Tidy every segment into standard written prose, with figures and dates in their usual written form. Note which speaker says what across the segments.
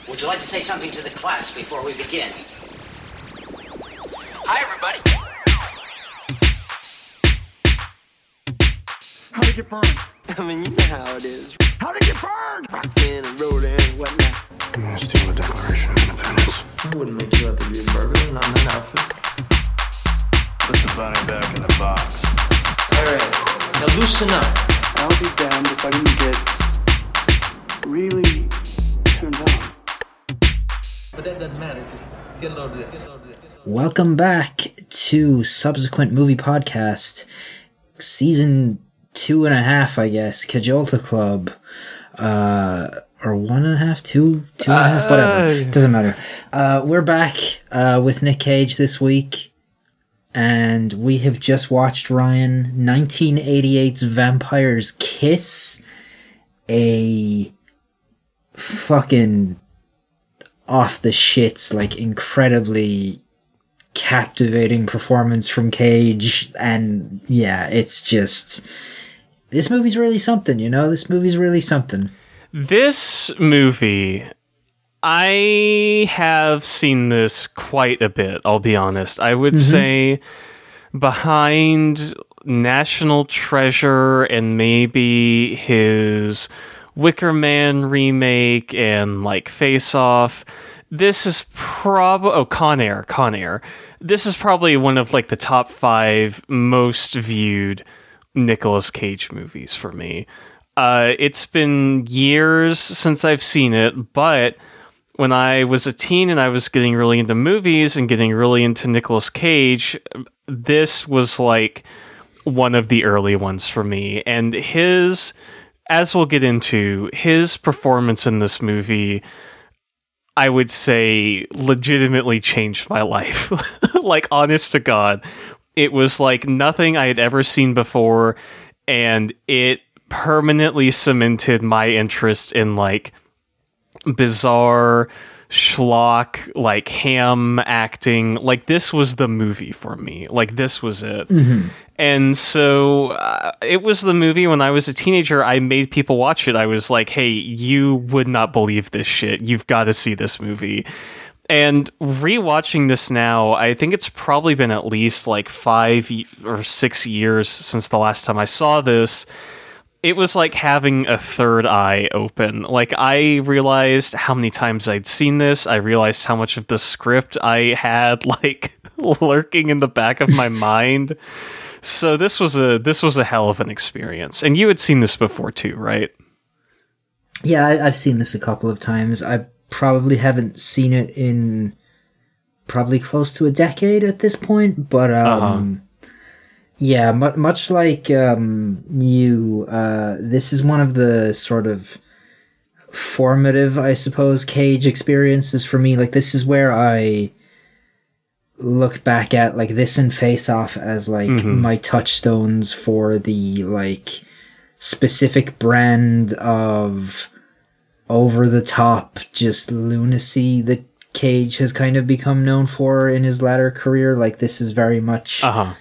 Speaker 1: Would you like to say something to the class before we begin? Hi, everybody.
Speaker 2: How'd it get burned?
Speaker 3: I mean, you know how it is.
Speaker 2: How'd it get burned?
Speaker 3: Rockin' and rollin' and whatnot.
Speaker 4: I'm gonna steal the Declaration of Independence.
Speaker 5: I wouldn't make you out to be a burglar, not in that outfit.
Speaker 4: Put the bunny back in the box.
Speaker 5: Alright, now loosen up.
Speaker 2: I'll be damned if I didn't get really turned on.
Speaker 5: But that doesn't matter, because get a load of this.
Speaker 6: Welcome back to Subsequent Movie Podcast, Season 2.5, I guess, Cajolta Club, or 1.5, 2.5, whatever, doesn't matter. We're back with Nick Cage this week, and we have just watched, Ryan, 1988's Vampire's Kiss, a fucking off the shits, like, incredibly captivating performance from Cage, and yeah, it's just, this movie's really something, you know? This movie's really something.
Speaker 7: This movie, I have seen this quite a bit, I'll be honest. I would say behind National Treasure and maybe his Wicker Man remake and like Face Off, this is Con Air. This is probably one of like the top 5 most viewed Nicolas Cage movies for me. It's been years since I've seen it, but when I was a teen and I was getting really into movies and getting really into Nicolas Cage, this was like one of the early ones for me. And as we'll get into, his performance in this movie, I would say, legitimately changed my life. Like, honest to God, it was like nothing I had ever seen before, and it permanently cemented my interest in like bizarre schlock, like ham acting. Like, this was the movie for me. Like, this was it. And so it was the movie when I was a teenager. I made people watch it. I was like, hey, you would not believe this shit. You've got to see this movie. And rewatching this now, I think it's probably been at least like 5 or 6 years since the last time I saw this. It was like having a third eye open. Like, I realized how many times I'd seen this. I realized how much of the script I had like lurking in the back of my mind. So this was a hell of an experience. And you had seen this before too, right?
Speaker 6: Yeah, I've seen this a couple of times. I probably haven't seen it in probably close to a decade at this point, but yeah, much like you, this is one of the sort of formative, I suppose, Cage experiences for me. Like, this is where I look back at like this and Face Off as like my touchstones for the like specific brand of over the top just lunacy that Cage has kind of become known for in his latter career. Like, this is very much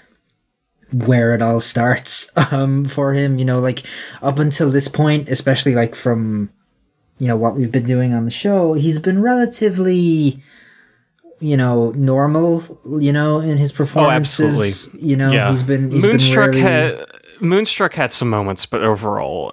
Speaker 6: where it all starts for him, you know, like up until this point, especially like from, you know, what we've been doing on the show, he's been relatively, you know, normal, you know, in his performances.
Speaker 7: Oh, absolutely.
Speaker 6: You know,
Speaker 7: yeah.
Speaker 6: he's been
Speaker 7: Moonstruck had some moments, but overall,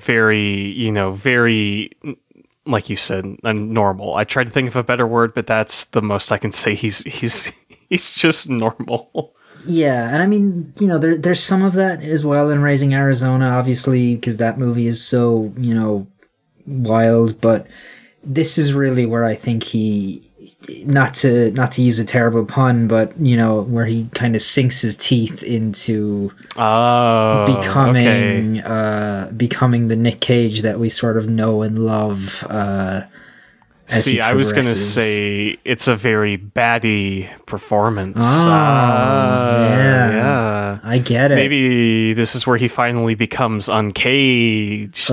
Speaker 7: very, like you said, normal. I tried to think of a better word, but that's the most I can say. He's just normal.
Speaker 6: Yeah, and I mean, you know, there's some of that as well in Raising Arizona, obviously, because that movie is so, you know, wild, but this is really where I think he, not to use a terrible pun, but, you know, where he kind of sinks his teeth into becoming the Nick Cage that we sort of know and love.
Speaker 7: I was going to say it's a very baddie performance.
Speaker 6: Yeah. I get it.
Speaker 7: Maybe this is where he finally becomes uncaged.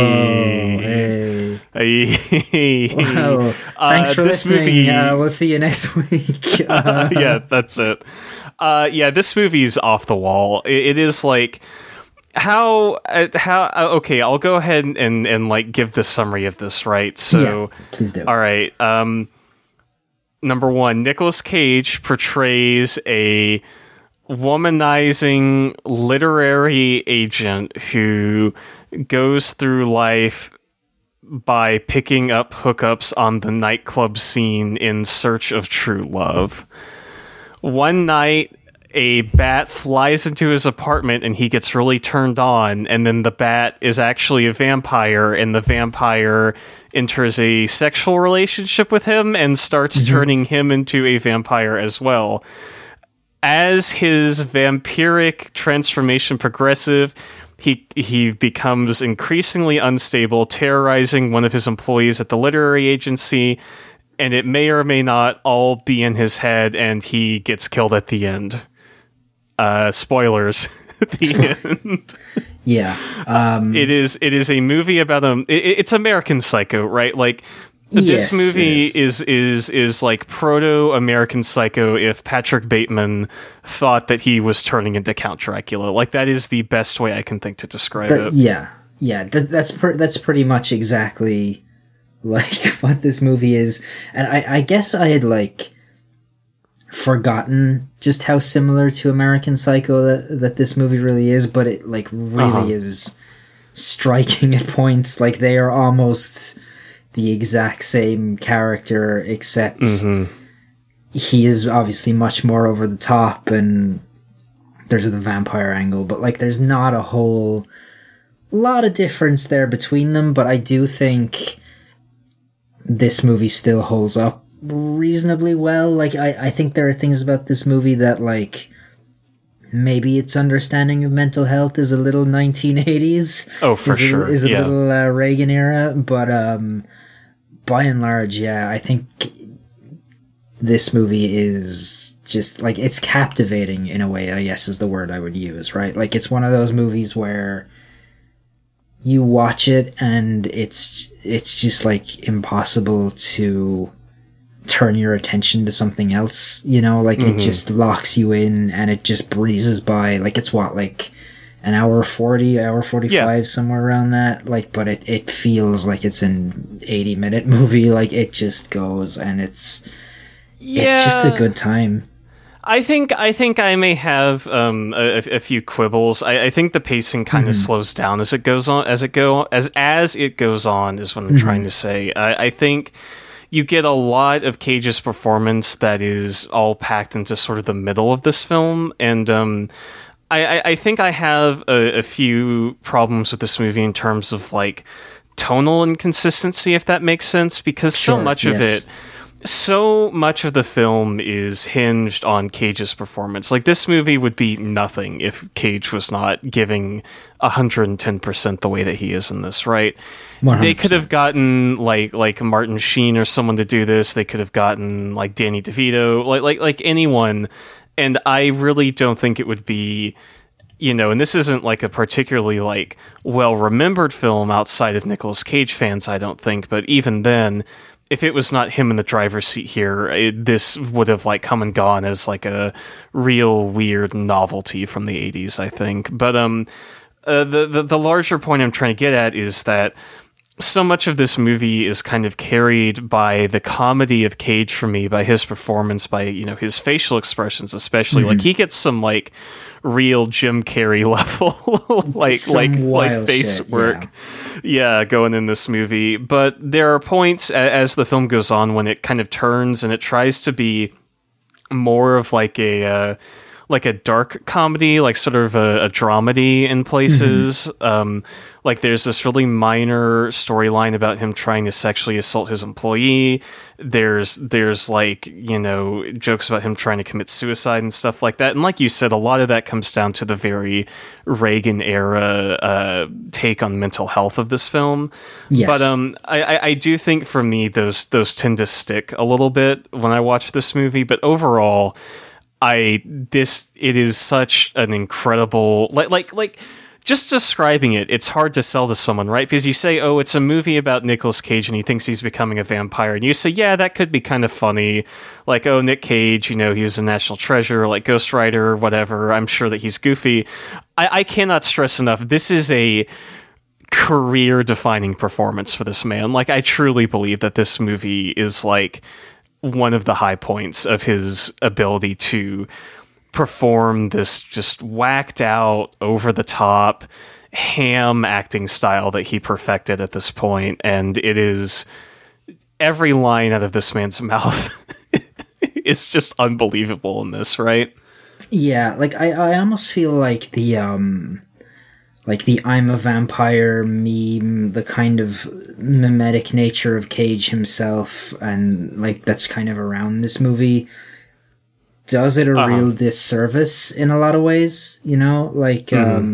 Speaker 6: Wow. Thanks for listening. We'll see you next week.
Speaker 7: Yeah, that's it. This movie's off the wall. It is like, Okay, I'll go ahead and like give the summary of this, right? So
Speaker 6: please do.
Speaker 7: All right. Number one, Nicolas Cage portrays a womanizing literary agent who goes through life by picking up hookups on the nightclub scene in search of true love. One night, a bat flies into his apartment and he gets really turned on, and then the bat is actually a vampire, and the vampire enters a sexual relationship with him and starts turning him into a vampire as well. As his vampiric transformation progresses, he becomes increasingly unstable, terrorizing one of his employees at the literary agency, and it may or may not all be in his head, and he gets killed at the end. Spoilers at the end.
Speaker 6: Yeah.
Speaker 7: It is a movie about it's American Psycho, right? Like this movie is like proto American Psycho if Patrick Bateman thought that he was turning into Count Dracula. Like that is the best way I can think to describe it.
Speaker 6: Yeah. That's pretty much exactly like what this movie is. And I guess I had like forgotten just how similar to American Psycho that this movie really is, but it like really is striking at points. Like they are almost the exact same character, except he is obviously much more over the top, and there's the vampire angle, but like there's not a whole lot of difference there between them. But I do think this movie still holds up reasonably well. Like I think there are things about this movie that like maybe its understanding of mental health is a little 1980s.
Speaker 7: Oh, for sure.
Speaker 6: Is a little Reagan era, but by and large, yeah, I think this movie is just like it's captivating in a way, I guess is the word I would use, right? Like it's one of those movies where you watch it and it's just like impossible to turn your attention to something else, you know, like it just locks you in and it just breezes by. Like it's what, like an hour 40, hour 45, somewhere around that. Like, but it feels like it's an 80-minute movie. Like it just goes and it's just a good time.
Speaker 7: I think I may have a few quibbles. I think the pacing kind of slows down as it goes on. As it goes on is what I'm trying to say. I think you get a lot of Cage's performance that is all packed into sort of the middle of this film, and I think I have a few problems with this movie in terms of like tonal inconsistency, if that makes sense, because so much of the film is hinged on Cage's performance. Like this movie would be nothing if Cage was not giving 110% the way that he is in this, right? 100%. They could have gotten like Martin Sheen or someone to do this. They could have gotten like Danny DeVito, like anyone. And I really don't think it would be, you know, and this isn't like a particularly like well-remembered film outside of Nicolas Cage fans, I don't think. But even then, if it was not him in the driver's seat here, this would have like come and gone as like a real weird novelty from the 80s, I think. But the larger point I'm trying to get at is that so much of this movie is kind of carried by the comedy of Cage for me, by his performance, by, you know, his facial expressions, especially. Like he gets some like real Jim Carrey level like face
Speaker 6: shit,
Speaker 7: work going in this movie. But there are points as the film goes on when it kind of turns and it tries to be more of like a dark comedy, like sort of a dramedy in places. Like there's this really minor storyline about him trying to sexually assault his employee. There's like, you know, jokes about him trying to commit suicide and stuff like that. And like you said, a lot of that comes down to the very Reagan era take on mental health of this film. Yes. But I do think for me those tend to stick a little bit when I watch this movie. But overall, it is such an incredible like just describing it, it's hard to sell to someone, right? Because you say, oh, it's a movie about Nicolas Cage and he thinks he's becoming a vampire. And you say, yeah, that could be kind of funny. Like, oh, Nick Cage, he was a national treasure, like Ghost Rider, whatever. I'm sure that he's goofy. I cannot stress enough, this is a career-defining performance for this man. Like, I truly believe that this movie is, like, one of the high points of his ability to perform this just whacked out, over the top, ham acting style that he perfected at this point, and it is every line out of this man's mouth is just unbelievable in this, right?
Speaker 6: Yeah, like I almost feel like the I'm a vampire meme, the kind of mimetic nature of Cage himself, and like that's kind of around this movie, does it a real disservice in a lot of ways, like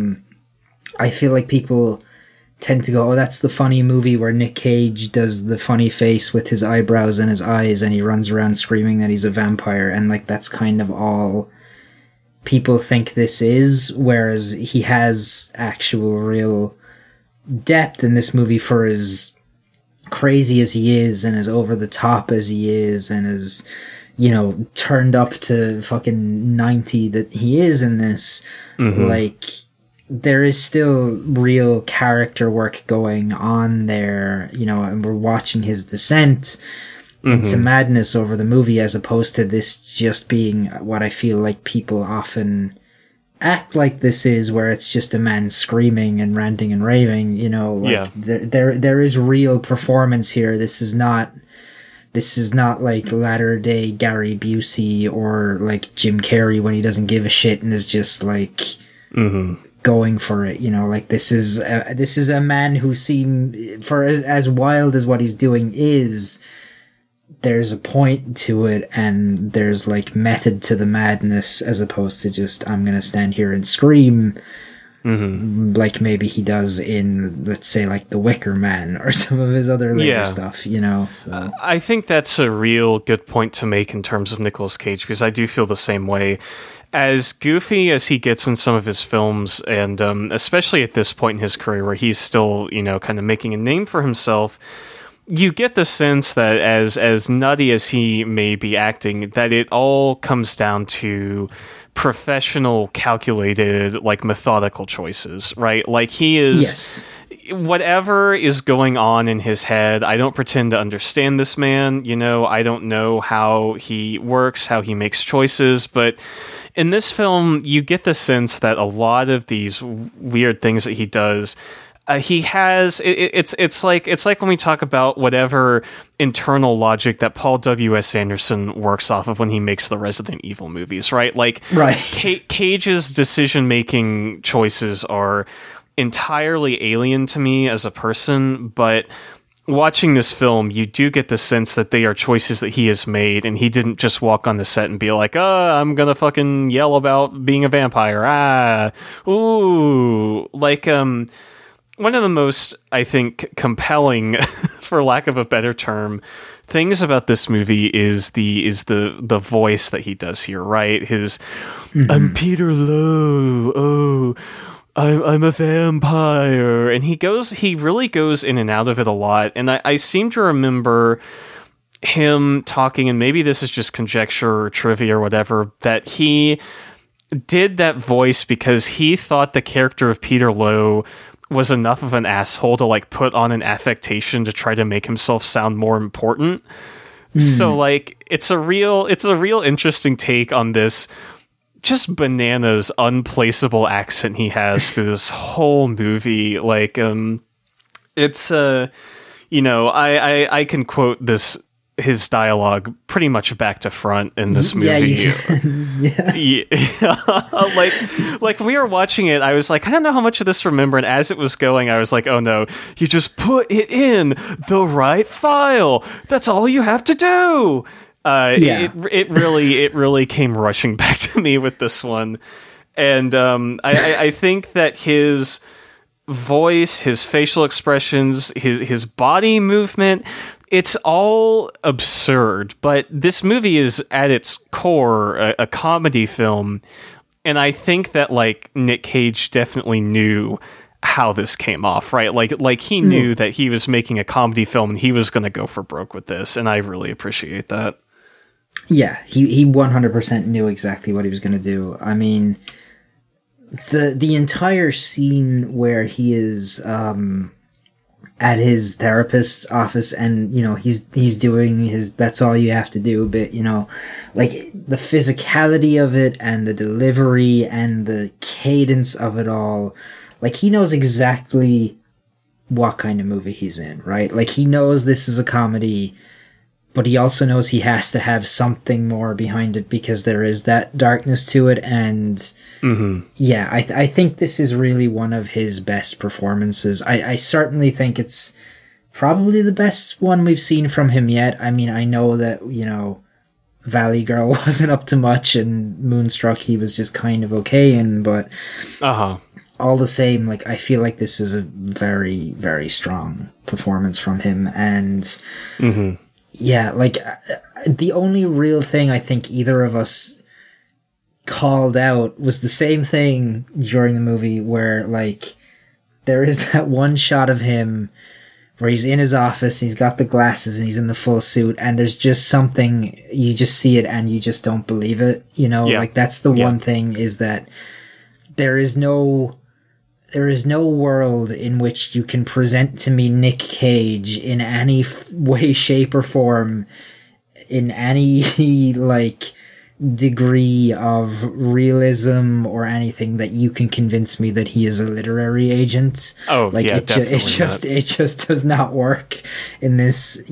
Speaker 6: I feel like people tend to go, oh, that's the funny movie where Nick Cage does the funny face with his eyebrows and his eyes and he runs around screaming that he's a vampire, and like that's kind of all people think this is, whereas he has actual real depth in this movie for as crazy as he is and as over the top as he is and as turned up to fucking 90 that he is in this. Like, there is still real character work going on there, and we're watching his descent into madness over the movie, as opposed to this just being what I feel like people often act like this is, where it's just a man screaming and ranting and raving, there is real performance here. This is not like latter day Gary Busey or like Jim Carrey when he doesn't give a shit and is just like going for it, like this is a man who for as wild as what he's doing is, there's a point to it and there's like method to the madness, as opposed to just I'm gonna stand here and scream like maybe he does in, let's say, like The Wicker Man or some of his other later stuff, so
Speaker 7: I think that's a real good point to make in terms of Nicolas Cage, because I do feel the same way. As goofy as he gets in some of his films, and especially at this point in his career where he's still kind of making a name for himself, you get the sense that as nutty as he may be acting, that it all comes down to professional, calculated, like methodical choices, right? Like he is, whatever is going on in his head, I don't pretend to understand this man, I don't know how he works, how he makes choices, but in this film, you get the sense that a lot of these weird things that he does, he has. It's like when we talk about whatever internal logic that Paul W.S. Anderson works off of when he makes the Resident Evil movies, right? Like,
Speaker 6: right.
Speaker 7: Cage's decision-making choices are entirely alien to me as a person, but watching this film, you do get the sense that they are choices that he has made, and he didn't just walk on the set and be like, I'm gonna fucking yell about being a vampire. One of the most, I think, compelling, for lack of a better term, things about this movie is the voice that he does here, right? His, I'm Peter Lowe, I'm a vampire, and he really goes in and out of it a lot, and I seem to remember him talking, and maybe this is just conjecture or trivia or whatever, that he did that voice because he thought the character of Peter Lowe was enough of an asshole to like put on an affectation to try to make himself sound more important. So like it's a real interesting take on this just bananas unplaceable accent he has through this whole movie. Like it's I can quote his dialogue pretty much back to front in this movie. Like when we were watching it, I was like, I don't know how much of this to remember, and as it was going, I was like, oh no, you just put it in the right file. That's all you have to do. It really came rushing back to me with this one, and I think that his voice, his facial expressions, his body movement, it's all absurd, but this movie is at its core a comedy film And I think that like Nick Cage definitely knew how this came off, right? Like he knew that he was making a comedy film and he was going to go for broke with this, and I really appreciate that.
Speaker 6: Yeah, he 100% knew exactly what he was going to do. I mean, the entire scene where he is at his therapist's office, and he's doing his "that's all you have to do" bit, like the physicality of it and the delivery and the cadence of it all. Like, he knows exactly what kind of movie he's in, right? Like, he knows this is a comedy, but he also knows he has to have something more behind it because there is that darkness to it. And yeah, I think this is really one of his best performances. I certainly think it's probably the best one we've seen from him yet. I mean, I know that, Valley Girl wasn't up to much, and Moonstruck he was just kind of okay in, but all the same, like, I feel like this is a very, very strong performance from him. And yeah, like, the only real thing I think either of us called out was the same thing during the movie, where, like, there is that one shot of him where he's in his office, he's got the glasses, and he's in the full suit, and there's just something, you just see it and you just don't believe it, Like, that's the one thing, is that there is no world in which you can present to me Nick Cage in any way, shape, or form, in any, like, degree of realism or anything, that you can convince me that he is a literary agent.
Speaker 7: Oh,
Speaker 6: like,
Speaker 7: yeah,
Speaker 6: it just does not work in this,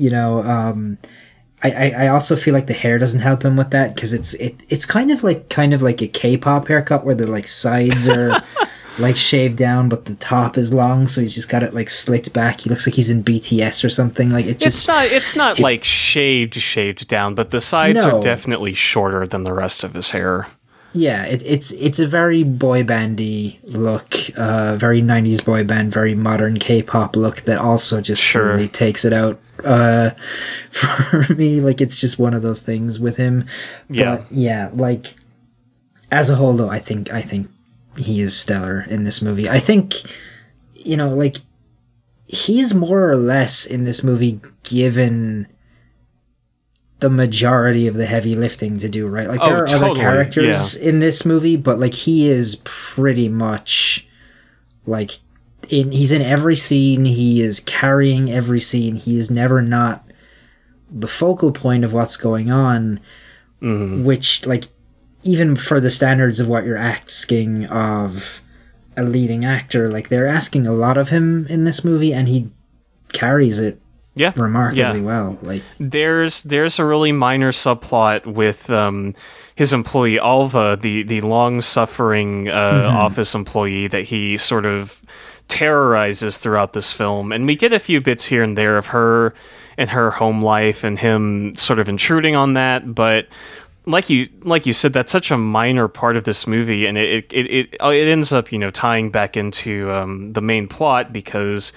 Speaker 6: I also feel like the hair doesn't help him with that, because it's kind of like a K-pop haircut where the, like, sides are like shaved down, but the top is long, so he's just got it, like, slicked back. He looks like he's in BTS or something. Like,
Speaker 7: it's not like shaved down, but the sides are definitely shorter than the rest of his hair.
Speaker 6: Yeah, it's a very boy bandy look, very 90s boy band, very modern K-pop look that also just really takes it out for me. Like, it's just one of those things with him. But yeah, like, as a whole though, I think he is stellar in this movie. I think, like, he's more or less in this movie given the majority of the heavy lifting to do, right? Like, there are other characters in this movie, but, like, he is pretty much, like, he's in every scene, he is carrying every scene, he is never not the focal point of what's going on, which, like, even for the standards of what you're asking of a leading actor, like, they're asking a lot of him in this movie, and he carries it remarkably well. Like,
Speaker 7: there's a really minor subplot with his employee Alva, the long-suffering office employee that he sort of terrorizes throughout this film, and we get a few bits here and there of her and her home life and him sort of intruding on that, but like you said, that's such a minor part of this movie, and it ends up tying back into the main plot, because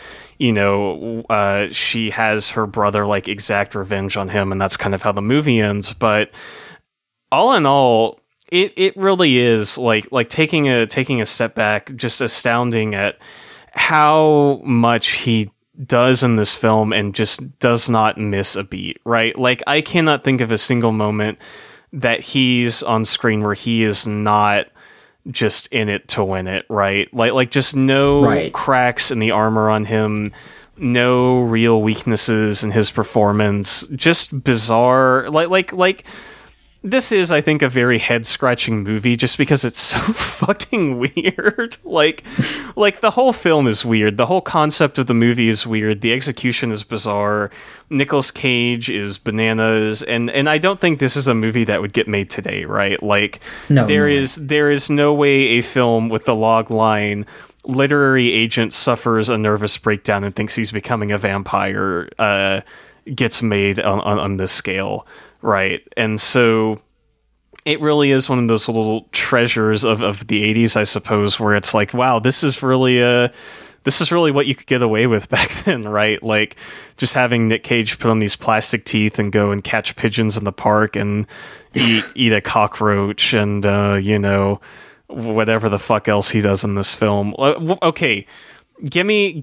Speaker 7: she has her brother like exact revenge on him, and that's kind of how the movie ends. But all in all, it really is like taking a step back, just astounding at how much he does in this film and just does not miss a beat, right? Like, I cannot think of a single moment that he's on screen where he is not just in it to win it, right? Like just no cracks in the armor on him, no real weaknesses in his performance, just bizarre. Like this is, I think, a very head-scratching movie just because it's so fucking weird. Like the whole film is weird. The whole concept of the movie is weird. The execution is bizarre. Nicolas Cage is bananas. And I don't think this is a movie that would get made today, right? Like, there is no way a film with the log line, literary agent suffers a nervous breakdown and thinks he's becoming a vampire, gets made on this scale. Right. And so it really is one of those little treasures of the 80s, I suppose, where it's like, wow, this is really what you could get away with back then, right? Like, just having Nick Cage put on these plastic teeth and go and catch pigeons in the park and eat a cockroach and, whatever the fuck else he does in this film. Okay, give me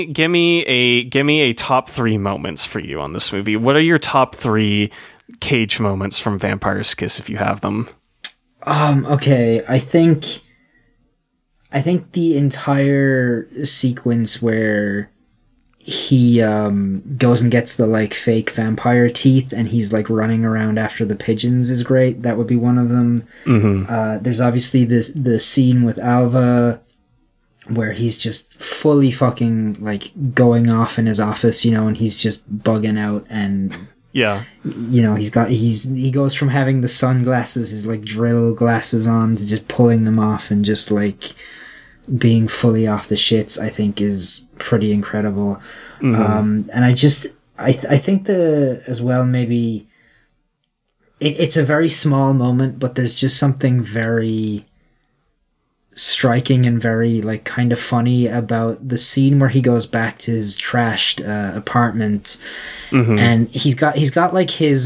Speaker 7: a top 3 moments for you on this movie. What are your top 3 Cage moments from Vampire's Kiss, if you have them?
Speaker 6: Okay, I think the entire sequence where he goes and gets the like fake vampire teeth and he's like running around after the pigeons is great. That would be one of them. There's obviously the scene with Alva where he's just fully fucking like going off in his office, you know, and he's just bugging out, and
Speaker 7: yeah,
Speaker 6: you know, he goes from having the sunglasses, his like drill glasses on, to just pulling them off and just like being fully off the shits. I think is pretty incredible. And I think as well, maybe it's a very small moment, but there's just something very striking and very like kind of funny about the scene where he goes back to his trashed apartment, and he's got like his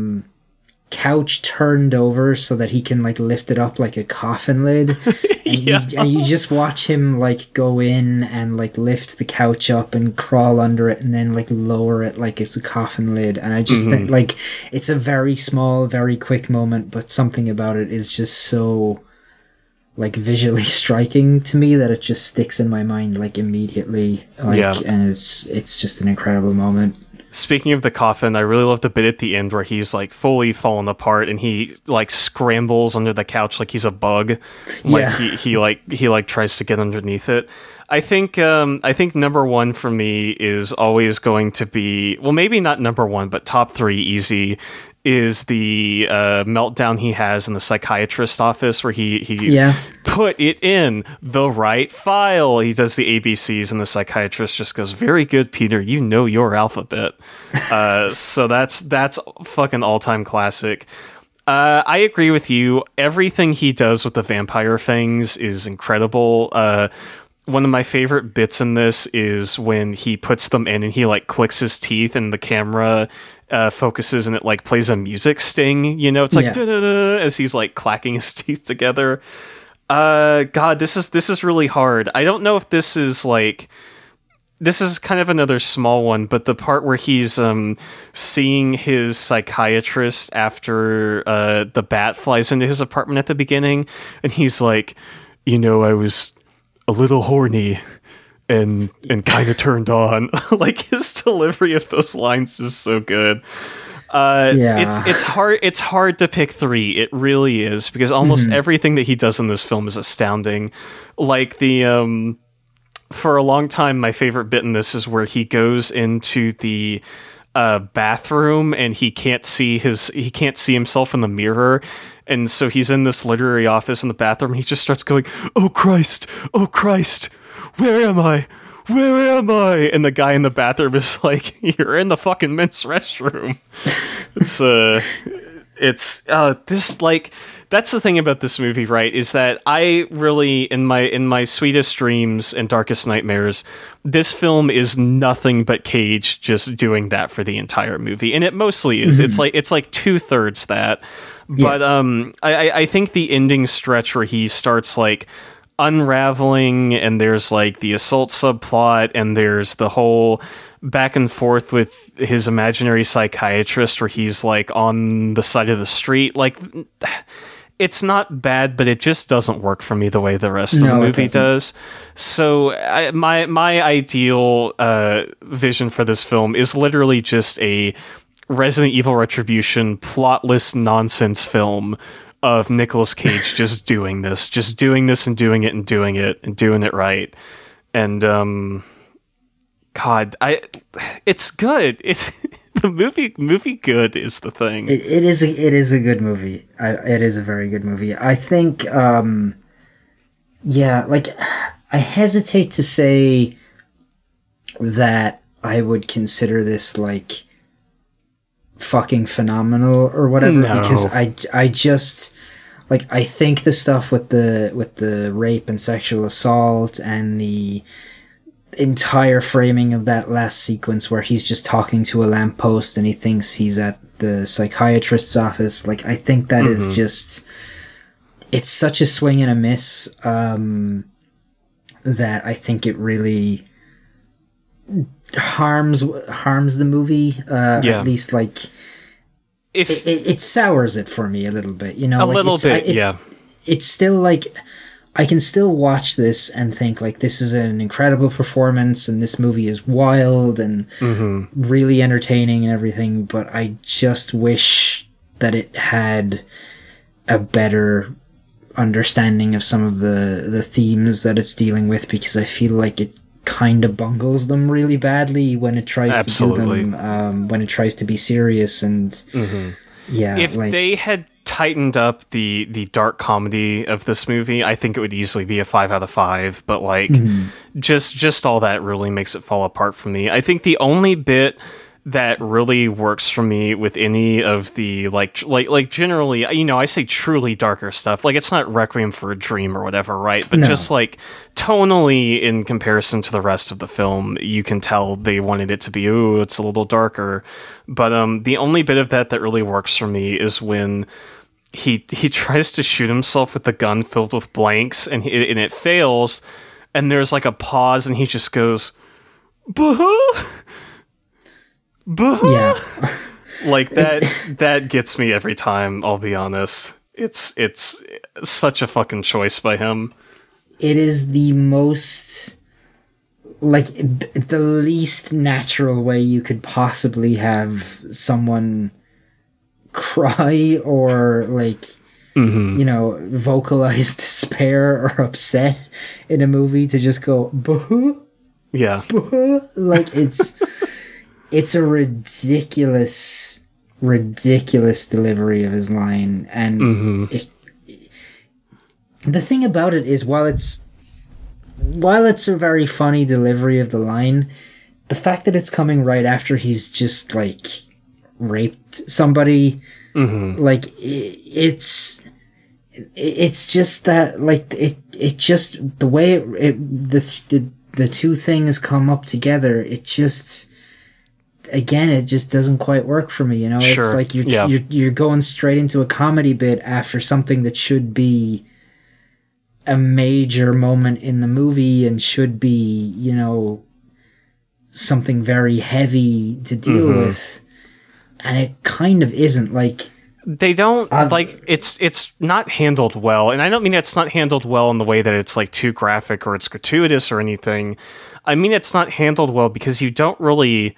Speaker 6: couch turned over so that he can like lift it up like a coffin lid. And you just watch him like go in and like lift the couch up and crawl under it and then like lower it like it's a coffin lid. And I just think like it's a very small, very quick moment, but something about it is just so like visually striking to me that it just sticks in my mind like immediately. And it's just an incredible moment.
Speaker 7: Speaking of the coffin, I really love the bit at the end where he's like fully fallen apart and he like scrambles under the couch like he's a bug. Like he tries to get underneath it. I think number 1 for me is always going to be, well, maybe not number 1, but top 3 easy, is the meltdown he has in the psychiatrist's office where he put it in the right file. He does the ABCs and the psychiatrist just goes, "Very good, Peter. You know your alphabet." So that's fucking all-time classic. I agree with you. Everything he does with the vampire fangs is incredible. One of my favorite bits in this is when he puts them in and he like clicks his teeth and the camera focuses and it like plays a music sting, you know, it's like da-da-da, as he's like clacking his teeth together. God, this is really hard. I don't know if this is kind of another small one, but the part where he's seeing his psychiatrist after the bat flies into his apartment at the beginning, and he's like, you know, I was a little horny and kind of turned on. Like his delivery of those lines is so good. It's hard to pick 3. It really is, because almost everything that he does in this film is astounding. Like the for a long time, my favorite bit in this is where he goes into the bathroom and he can't see himself in the mirror. And so he's in this literary office in the bathroom. He just starts going, oh Christ, where am I? Where am I? And the guy in the bathroom is like, you're in the fucking men's restroom. That's the thing about this movie, right? Is that I really, in my sweetest dreams and darkest nightmares, this film is nothing but Cage just doing that for the entire movie. And it mostly is. It's like 2/3 that. But I think the ending stretch where he starts like unraveling, and there's like the assault subplot, and there's the whole back and forth with his imaginary psychiatrist where he's like on the side of the street, like it's not bad, but it just doesn't work for me the way the rest of the movie does. So my ideal vision for this film is literally just a Resident Evil Retribution plotless nonsense film of Nicolas Cage just doing this and doing it and doing it and doing it right. And God, it's good. It's the movie good is the thing.
Speaker 6: It is a good movie. It is a very good movie. I think like I hesitate to say that I would consider this like fucking phenomenal or whatever, because I just like, I think the stuff with the rape and sexual assault and the entire framing of that last sequence where he's just talking to a lamppost and he thinks he's at the psychiatrist's office, like I think that is just, it's such a swing and a miss that I think it really harms the movie. At least like it sours it for me a little bit. You know,
Speaker 7: a little bit.
Speaker 6: It's still like I can still watch this and think like this is an incredible performance and this movie is wild and really entertaining and everything. But I just wish that it had a better understanding of some of the themes that it's dealing with, because I feel like it kind of bungles them really badly when it tries to do them, when it tries to be serious. And
Speaker 7: if they had tightened up the dark comedy of this movie, I think it would easily be a 5 out of 5. But like, just all that really makes it fall apart for me. I think the only bit that really works for me with any of the like generally, you know, I say truly darker stuff, like it's not Requiem for a Dream or whatever, right? But just like tonally in comparison to the rest of the film, you can tell they wanted it to be, ooh, it's a little darker. But the only bit of that really works for me is when he tries to shoot himself with the gun filled with blanks, and it fails, and there's like a pause, and he just goes, "Boo-hoo! Boo-hoo!"
Speaker 6: Yeah.
Speaker 7: Like that gets me every time, I'll be honest. It's such a fucking choice by him.
Speaker 6: It is the most, like, the least natural way you could possibly have someone cry or, like, you know, vocalize despair or upset in a movie, to just go, boo-hoo?
Speaker 7: Yeah.
Speaker 6: Boo-hoo? Like, it's a ridiculous delivery of his line. And the thing about it is, while it's a very funny delivery of the line, the fact that it's coming right after he's just like raped somebody, like it's just that, like, it just, the way the two things come up together, it just, again, it just doesn't quite work for me, you know?
Speaker 7: Sure.
Speaker 6: It's like you're going straight into a comedy bit after something that should be a major moment in the movie and should be, you know, something very heavy to deal with. And it kind of isn't. Like,
Speaker 7: they don't, like, it's not handled well. And I don't mean it's not handled well in the way that it's like too graphic or it's gratuitous or anything. I mean, it's not handled well because you don't really,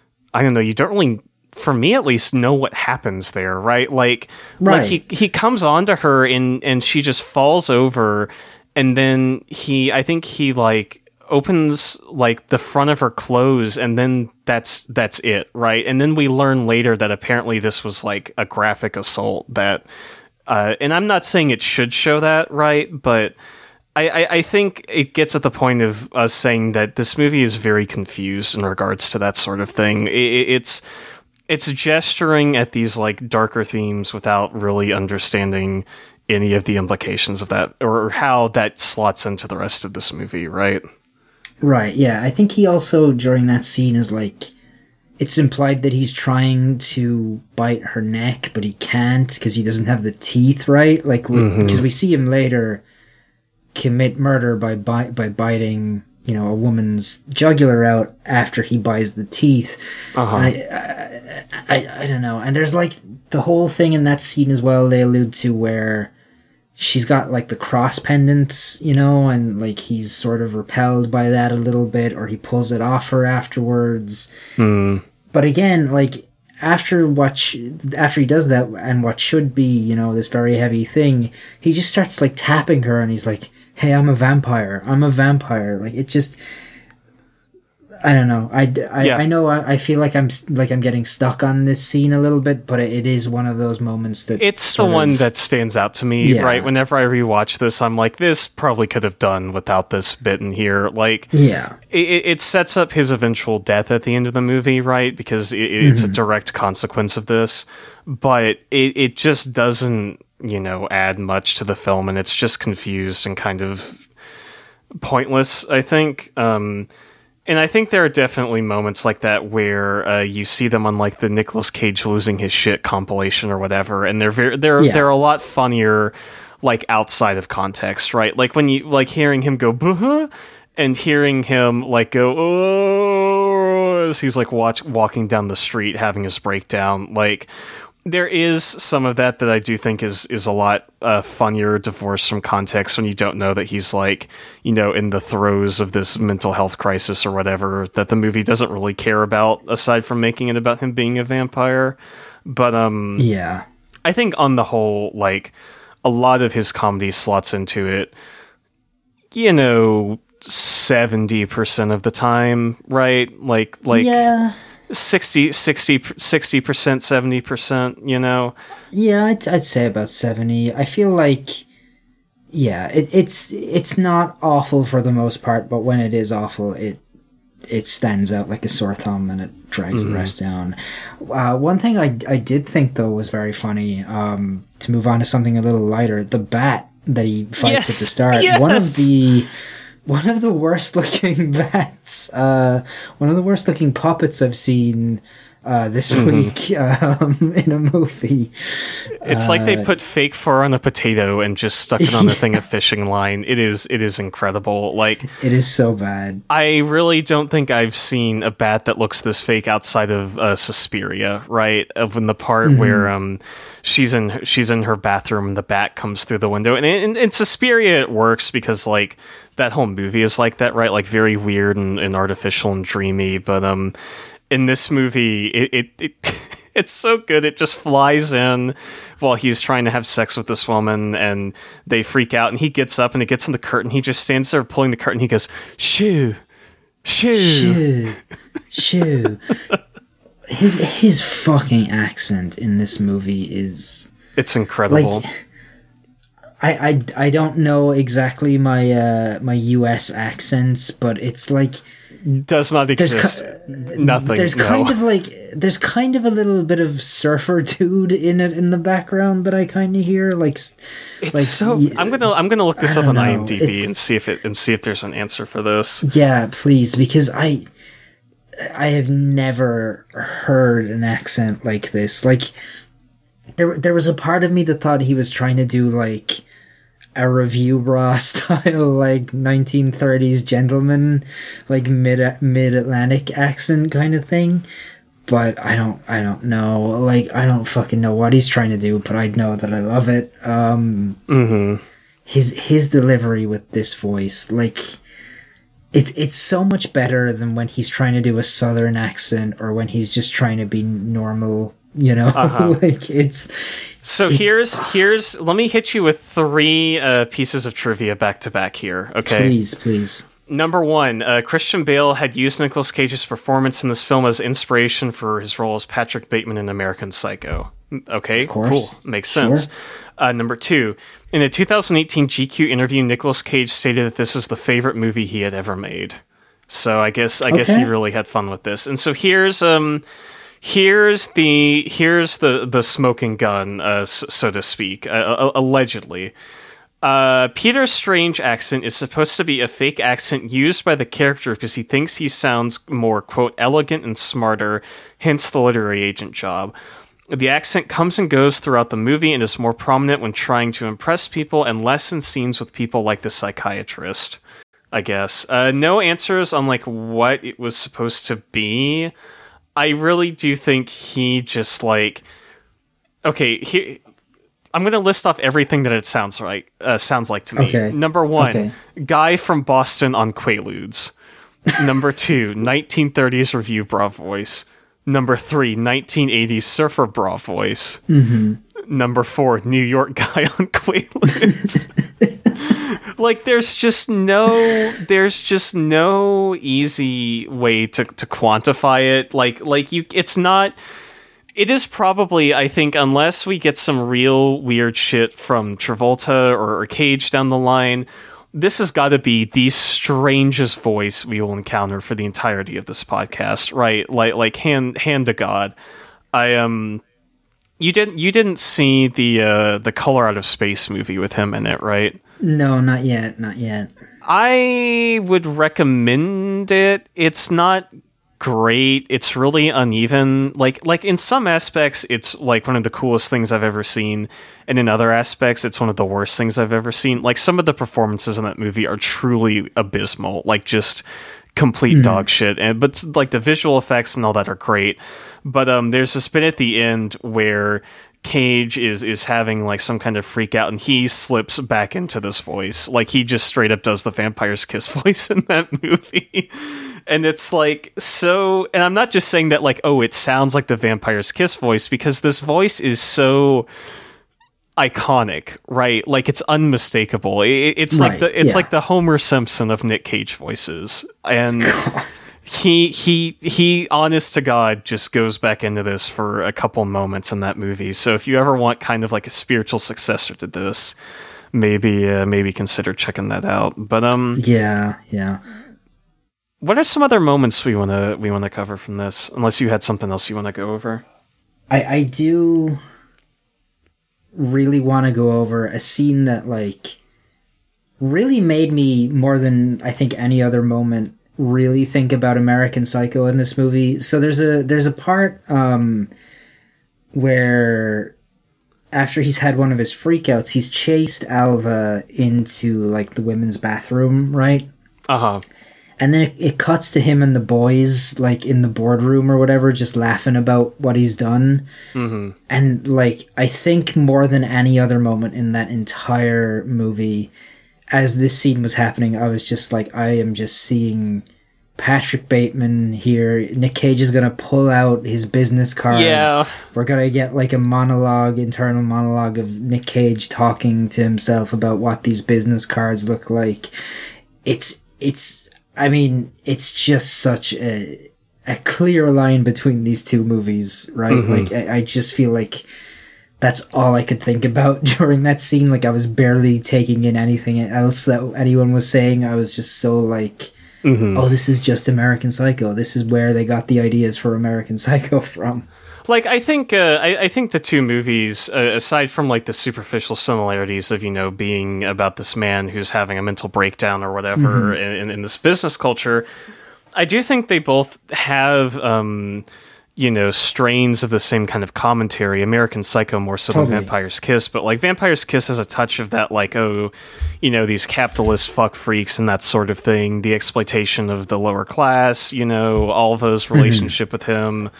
Speaker 7: for me at least, know what happens there, right? Like he comes onto her and she just falls over, and then I think he like opens like the front of her clothes, and then that's it, right? And then we learn later that apparently this was like a graphic assault that, and I'm not saying it should show that, right? But I think it gets at the point of us saying that this movie is very confused in regards to that sort of thing. It's gesturing at these like darker themes without really understanding any of the implications of that or how that slots into the rest of this movie, right?
Speaker 6: Right, yeah. I think he also, during that scene, is like, it's implied that he's trying to bite her neck, but he can't because he doesn't have the teeth, right? Like, because we see him later commit murder by biting, you know, a woman's jugular out after he buys the teeth. I don't know. And there's like the whole thing in that scene as well, they allude to, where she's got like the cross pendants, you know, and like he's sort of repelled by that a little bit, or he pulls it off her afterwards. But again, like after he does that, and what should be, you know, this very heavy thing, he just starts like tapping her, and he's like, "Hey, I'm a vampire. Like, it just, I don't know. I know I feel like I'm getting stuck on this scene a little bit, but it is one of those moments that
Speaker 7: it's the one that stands out to me, right? Whenever I rewatch this, I'm like, this probably could have done without this bit in here. Like, it sets up his eventual death at the end of the movie, right? Because it's a direct consequence of this, but it just doesn't, you know, add much to the film, and it's just confused and kind of pointless, I think. And I think there are definitely moments like that where you see them on like the Nicolas Cage losing his shit compilation or whatever, and they're a lot funnier like outside of context, right? Like when you like hearing him go "Buh-huh," and hearing him like go "Oh," as he's like walking down the street having his breakdown. Like there is some of that I do think is a lot funnier divorced from context when you don't know that he's like, you know, in the throes of this mental health crisis or whatever that the movie doesn't really care about aside from making it about him being a vampire. But
Speaker 6: yeah,
Speaker 7: I think on the whole, like a lot of his comedy slots into it, you know, 70% of the time, right? Like
Speaker 6: yeah.
Speaker 7: 60%, 70%, you know?
Speaker 6: Yeah, I'd say about 70. I feel like, yeah, it's not awful for the most part, but when it is awful, it stands out like a sore thumb and it drags the rest down. One thing I did think, though, was very funny, to move on to something a little lighter, the bat that he fights at the start.
Speaker 7: Yes.
Speaker 6: One of the worst looking bats, one of the worst looking puppets I've seen this week in a movie.
Speaker 7: It's like they put fake fur on a potato and just stuck it on a thing of fishing line. It is incredible. Like
Speaker 6: it is so bad.
Speaker 7: I really don't think I've seen a bat that looks this fake outside of Suspiria, right? Of in the part where she's in her bathroom and the bat comes through the window, and in Suspiria it works because like that whole movie is like that, right? Like very weird and artificial and dreamy, but in this movie, it it's so good. It just flies in while he's trying to have sex with this woman, and they freak out. And he gets up and it gets in the curtain. He just stands there pulling the curtain. He goes, "Shoo, shoo,
Speaker 6: shoo, shoo." His fucking accent in this movie
Speaker 7: it's incredible.
Speaker 6: Like, I don't know exactly my my US accents, but it's like
Speaker 7: does not exist. Nothing.
Speaker 6: There's kind of a little bit of surfer dude in it in the background that I kind of hear. Like
Speaker 7: I'm gonna look this up on IMDb and see if there's an answer for this.
Speaker 6: Yeah, please, because I have never heard an accent like this. Like there was a part of me that thought he was trying to do like a review bra style, like 1930s gentleman, like mid-Atlantic accent kind of thing. But I don't know. Like I don't fucking know what he's trying to do, but I know that I love it. His delivery with this voice, like it's so much better than when he's trying to do a southern accent or when he's just trying to be normal. You know, like it's.
Speaker 7: So here's. Let me hit you with 3 pieces of trivia back to back here. Okay,
Speaker 6: please.
Speaker 7: Number 1, Christian Bale had used Nicolas Cage's performance in this film as inspiration for his role as Patrick Bateman in American Psycho. Okay,
Speaker 6: of course.
Speaker 7: Cool, makes sense. Sure. Number 2, in a 2018 GQ interview, Nicolas Cage stated that this is the favorite movie he had ever made. So I guess he really had fun with this. And so here's the smoking gun, so to speak, allegedly. Peter Strange accent is supposed to be a fake accent used by the character because he thinks he sounds more, quote, elegant and smarter, hence the literary agent job. The accent comes and goes throughout the movie and is more prominent when trying to impress people and less in scenes with people like the psychiatrist, I guess. No answers on like what it was supposed to be. I really do think he just like, okay, here I'm going to list off everything that it sounds like to me. Okay. Number 1, guy from Boston on Quaaludes. Number 2, 1930s review bra voice. Number 3, 1980s surfer bra voice. Number 4, New York guy on Quaaludes. Like there's just no easy way to quantify it. It is probably, I think, unless we get some real weird shit from Travolta or Cage down the line, this has got to be the strangest voice we will encounter for the entirety of this podcast, right? Like hand to God. You didn't see the Color Out of Space movie with him in it, right?
Speaker 6: No, not yet.
Speaker 7: I would recommend it. It's not great. It's really uneven. Like in some aspects, it's like one of the coolest things I've ever seen, and in other aspects, it's one of the worst things I've ever seen. Like some of the performances in that movie are truly abysmal. Like just complete dog shit. But like the visual effects and all that are great. But there's this bit at the end where Cage is having like some kind of freak out, and he slips back into this voice. Like he just straight up does the Vampire's Kiss voice in that movie. And it's like so, and I'm not just saying that like, oh, it sounds like the Vampire's Kiss voice, because this voice is so iconic, right? Like it's unmistakable. It's right, like the Homer Simpson of Nick Cage voices. And he honest to God just goes back into this for a couple moments in that movie. So if you ever want kind of like a spiritual successor to this, maybe consider checking that out. But
Speaker 6: yeah.
Speaker 7: What are some other moments we want to cover from this? Unless you had something else you want to go over.
Speaker 6: I do really want to go over a scene that like really made me, more than I think any other moment, really think about American Psycho in this movie. So there's a part where after he's had one of his freakouts, he's chased Alva into like the women's bathroom, right?
Speaker 7: Uh-huh.
Speaker 6: And then it cuts to him and the boys, like, in the boardroom or whatever, just laughing about what he's done.
Speaker 7: Mm-hmm.
Speaker 6: And, like, I think more than any other moment in that entire movie, as this scene was happening, I was just like, I am just seeing Patrick Bateman here. Nick Cage is going to pull out his business card.
Speaker 7: Yeah. We're
Speaker 6: going to get, like, a internal monologue of Nick Cage talking to himself about what these business cards look like. I mean, it's just such a clear line between these two movies, right?
Speaker 7: Mm-hmm.
Speaker 6: Like, I just feel like that's all I could think about during that scene. Like, I was barely taking in anything else that anyone was saying. I was just so like, oh, this is just American Psycho. This is where they got the ideas for American Psycho from.
Speaker 7: Like, I think the two movies, aside from like the superficial similarities of, you know, being about this man who's having a mental breakdown or whatever in this business culture, I do think they both have, you know, strains of the same kind of commentary. American Psycho more so than Vampire's Kiss, but like Vampire's Kiss has a touch of that, like, oh, you know, these capitalist fuck freaks and that sort of thing, the exploitation of the lower class, you know, all of those relationship with him,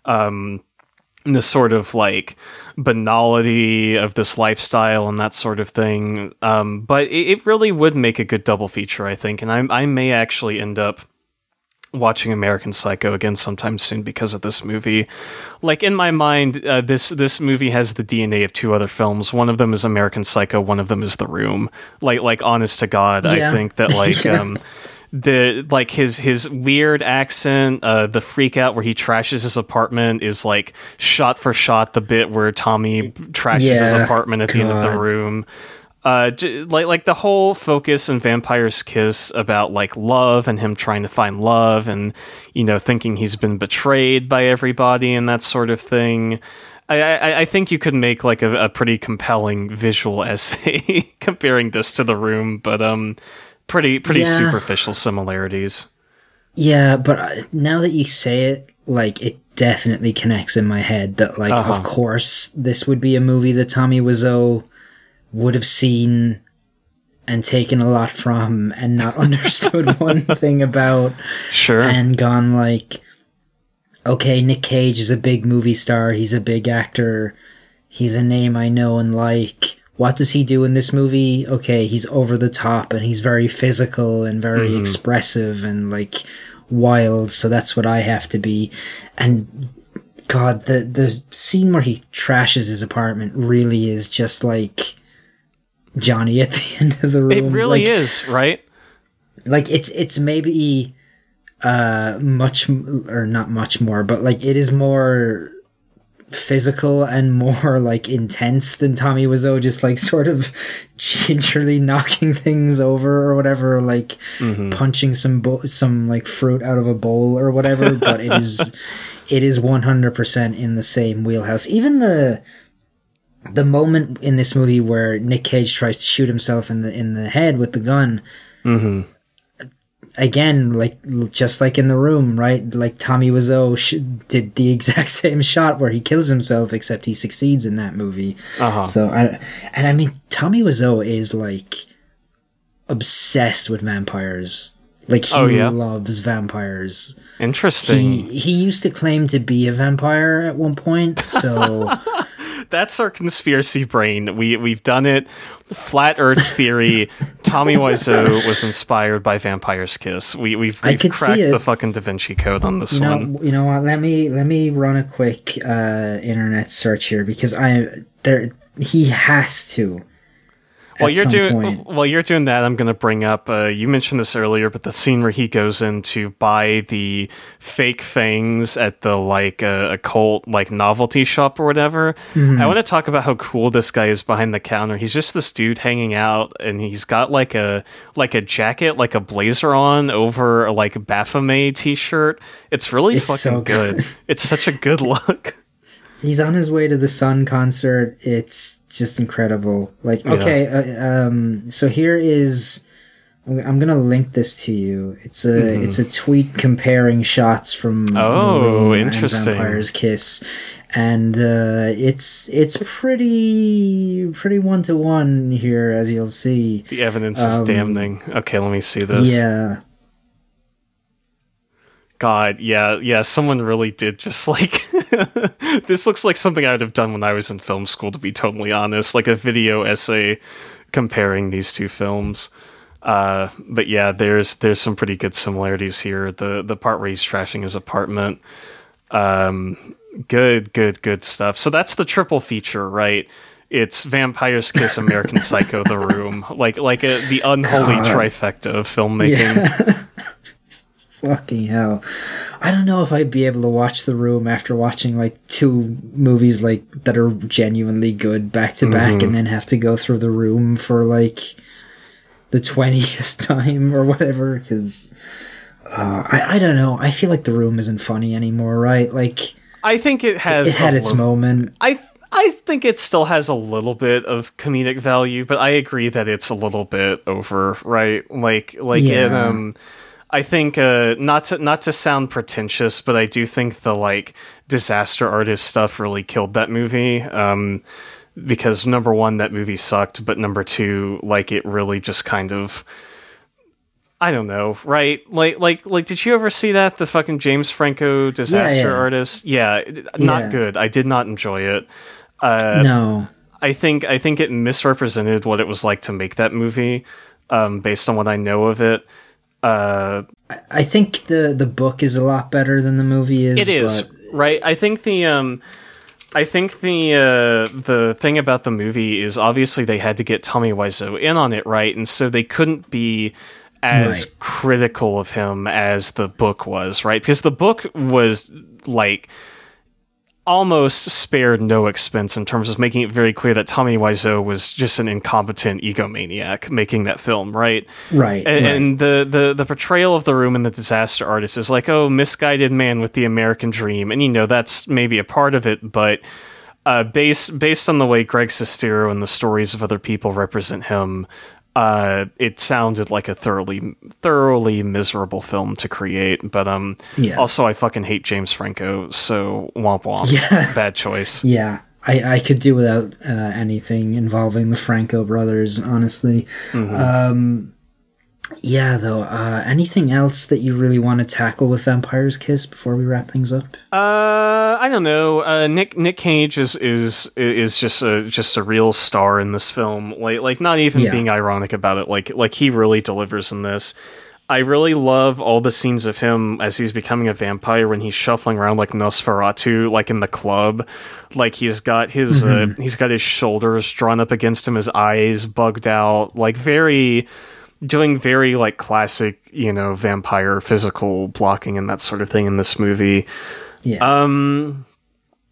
Speaker 7: the sort of like banality of this lifestyle and that sort of thing. But it really would make a good double feature, I think. And I may actually end up watching American Psycho again sometime soon because of this movie. Like in my mind, this movie has the DNA of two other films. One of them is American Psycho. One of them is The Room. Like honest to God, yeah. I think that like, his weird accent, the freak out where he trashes his apartment is like shot for shot the bit where Tommy trashes his apartment at the end of The Room. Like the whole focus in Vampire's Kiss about like love and him trying to find love and, you know, thinking he's been betrayed by everybody and that sort of thing. I think you could make like a pretty compelling visual essay comparing this to The Room, but pretty superficial similarities.
Speaker 6: Yeah, but now that you say it, like, it definitely connects in my head that, like, of course, this would be a movie that Tommy Wiseau would have seen and taken a lot from and not understood one thing about.
Speaker 7: Sure.
Speaker 6: And gone like, okay, Nick Cage is a big movie star, he's a big actor, he's a name I know and like. What does he do in this movie? Okay, he's over the top and he's very physical and very expressive and like wild, so that's what I have to be. And God, the scene where he trashes his apartment really is just like Johnny at the end of The Room.
Speaker 7: It really is, right?
Speaker 6: Like it's maybe much, or not much more, but like it is more physical and more like intense than Tommy Wiseau just like sort of gingerly knocking things over or whatever, like punching some like fruit out of a bowl or whatever. But it is 100% in the same wheelhouse. Even the moment in this movie where Nick Cage tries to shoot himself in the head with the gun, again, like just like in The Room, right? Like Tommy Wiseau did the exact same shot where he kills himself, except he succeeds in that movie. So I mean, Tommy Wiseau is like obsessed with vampires. Like he loves vampires.
Speaker 7: Interesting.
Speaker 6: He used to claim to be a vampire at one point, so
Speaker 7: that's our conspiracy brain. We've done it. Flat Earth theory. Tommy Wiseau was inspired by Vampire's Kiss. We've cracked the fucking Da Vinci Code on this one.
Speaker 6: You know what? Let me run a quick internet search here because he has to. While you're
Speaker 7: doing that, I'm going to bring up. You mentioned this earlier, but the scene where he goes in to buy the fake fangs at the occult novelty shop or whatever. Mm-hmm. I want to talk about how cool this guy is behind the counter. He's just this dude hanging out, and he's got like a jacket, like a blazer on over a Baphomet t-shirt. It's really fucking so good. It's such a good look.
Speaker 6: He's on his way to the Sun concert. It's just incredible. So here is. I'm gonna link this to you. It's a tweet comparing shots from The Room
Speaker 7: interesting.
Speaker 6: And Vampire's Kiss, and it's pretty 1-to-1 here, as you'll see.
Speaker 7: The evidence is damning. Okay, let me see this.
Speaker 6: Yeah.
Speaker 7: God, yeah, someone really did just this looks like something I would have done when I was in film school, to be totally honest, like a video essay comparing these two films. But yeah, there's some pretty good similarities here. The part where he's trashing his apartment. Good stuff. So that's the triple feature, right? It's Vampire's Kiss, American Psycho, The Room, the unholy trifecta of filmmaking.
Speaker 6: Yeah. Fucking hell. I don't know if I'd be able to watch The Room after watching two movies that are genuinely good back to back and then have to go through The Room for the 20th time or whatever, because I don't know. I feel like The Room isn't funny anymore, right?
Speaker 7: I think it had
Speaker 6: its moment.
Speaker 7: I think it still has a little bit of comedic value, but I agree that it's a little bit over, right? I think not to sound pretentious, but I do think the disaster artist stuff really killed that movie. Because number one, that movie sucked, but number two, it really just kind of, I don't know, right? Did you ever see that, the fucking James Franco disaster artist? Yeah, not good. I did not enjoy it.
Speaker 6: No,
Speaker 7: I think it misrepresented what it was like to make that movie, based on what I know of it.
Speaker 6: I think the book is a lot better than the movie is.
Speaker 7: It is, right? I think the thing about the movie is obviously they had to get Tommy Wiseau in on it, right? And so they couldn't be as critical of him as the book was, right? Because the book was almost spared no expense in terms of making it very clear that Tommy Wiseau was just an incompetent egomaniac making that film, right?
Speaker 6: Right.
Speaker 7: And the portrayal of The Room and the disaster artist is misguided man with the American dream, and that's maybe a part of it, but based on the way Greg Sestero and the stories of other people represent him, it sounded like a thoroughly miserable film to create. But also I fucking hate James Franco, so womp womp.
Speaker 6: Yeah.
Speaker 7: Bad choice.
Speaker 6: Yeah, I could do without anything involving the Franco brothers, honestly. Yeah, though. Anything else that you really want to tackle with Vampire's Kiss before we wrap things up?
Speaker 7: I don't know. Nick Cage is just a real star in this film. Not even being ironic about it. He really delivers in this. I really love all the scenes of him as he's becoming a vampire when he's shuffling around like Nosferatu, in the club. He's got his he's got his shoulders drawn up against him, his eyes bugged out, doing very classic, vampire physical blocking and that sort of thing in this movie.
Speaker 6: Yeah.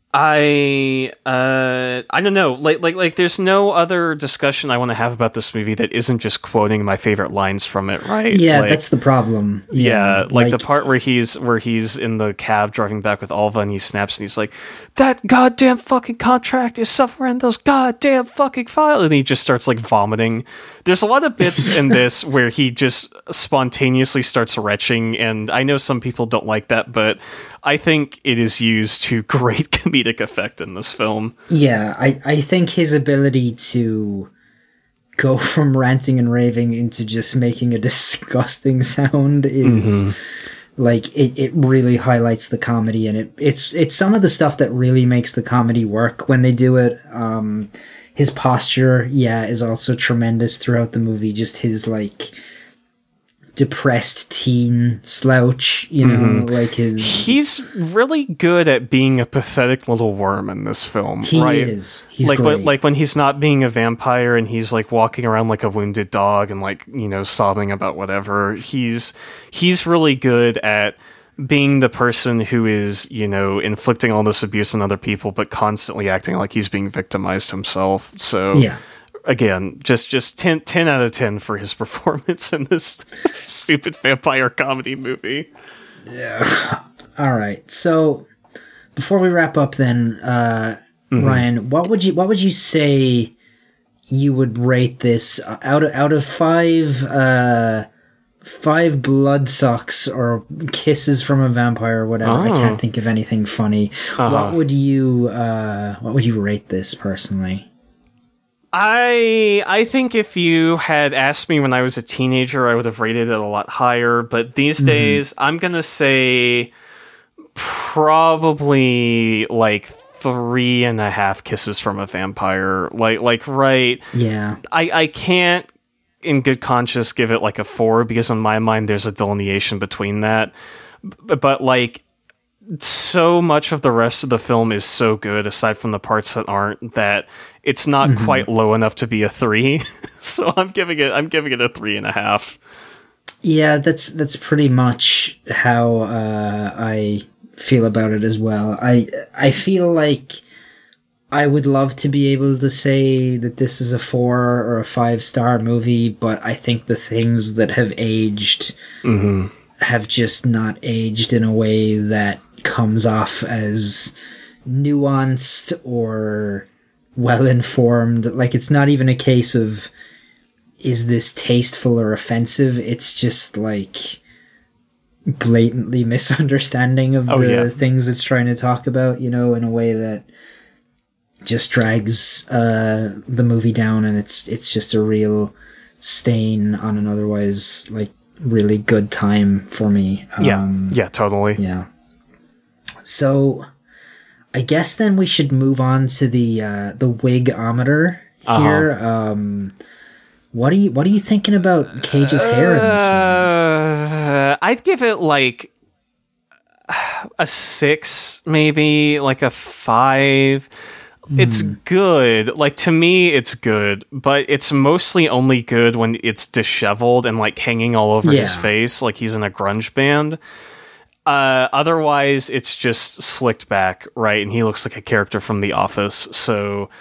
Speaker 7: I don't know. Like there's no other discussion I want to have about this movie that isn't just quoting my favorite lines from it, right?
Speaker 6: Yeah,
Speaker 7: like,
Speaker 6: that's the problem.
Speaker 7: Yeah, like the part where he's in the cab driving back with Alva and he snaps and he's like, "That goddamn fucking contract is somewhere in those goddamn fucking files," and he just starts like vomiting. There's a lot of bits in this where he just spontaneously starts retching, and I know some people don't like that, but I think it is used to great comedic effect in this film.
Speaker 6: Yeah, I think his ability to go from ranting and raving into just making a disgusting sound is like it really highlights the comedy, and it's some of the stuff that really makes the comedy work when they do it. His posture, is also tremendous throughout the movie. Just his like depressed teen slouch, you know, like his...
Speaker 7: He's really good at being a pathetic little worm in this film,
Speaker 6: he
Speaker 7: right?
Speaker 6: is. He's
Speaker 7: like
Speaker 6: great.
Speaker 7: like when he's not being a vampire and he's like walking around like a wounded dog and like, you know, sobbing about whatever. He's really good at being the person who is, you know, inflicting all this abuse on other people but constantly acting like he's being victimized himself. So
Speaker 6: yeah.
Speaker 7: Again, just 10 out of 10 for his performance in this stupid vampire comedy movie.
Speaker 6: Yeah. All right. So before we wrap up then, Ryan, what would you say you would rate this out of five blood sucks or kisses from a vampire or whatever? I can't think of anything funny. What would you rate this personally?
Speaker 7: I think if you had asked me when I was a teenager, I would have rated it a lot higher. But these days, I'm gonna say probably like 3.5 kisses from a vampire. Like right?
Speaker 6: Yeah.
Speaker 7: I can't, in good conscience, give it like a 4 because in my mind there's a delineation between that. But like, so much of the rest of the film is so good, aside from the parts that aren't, that it's not quite low enough to be a 3. So I'm giving it a 3.5.
Speaker 6: Yeah, that's pretty much how I feel about it as well. I feel like I would love to be able to say that this is a 4 or a 5-star movie, but I think the things that have aged have just not aged in a way that comes off as nuanced or well-informed. Like, it's not even a case of, is this tasteful or offensive? It's just, like, blatantly misunderstanding of the things it's trying to talk about, you know, in a way that just drags the movie down, and it's just a real stain on an otherwise, like, really good time for me.
Speaker 7: Yeah, totally.
Speaker 6: Yeah. So, I guess then we should move on to the wig-ometer here. What are you thinking about Cage's hair in this one?
Speaker 7: I'd give it like a 6, maybe like a 5. It's good. Like, to me, it's good, but it's mostly only good when it's disheveled and like hanging all over his face, like he's in a grunge band. Otherwise, it's just slicked back, right? And he looks like a character from The Office. So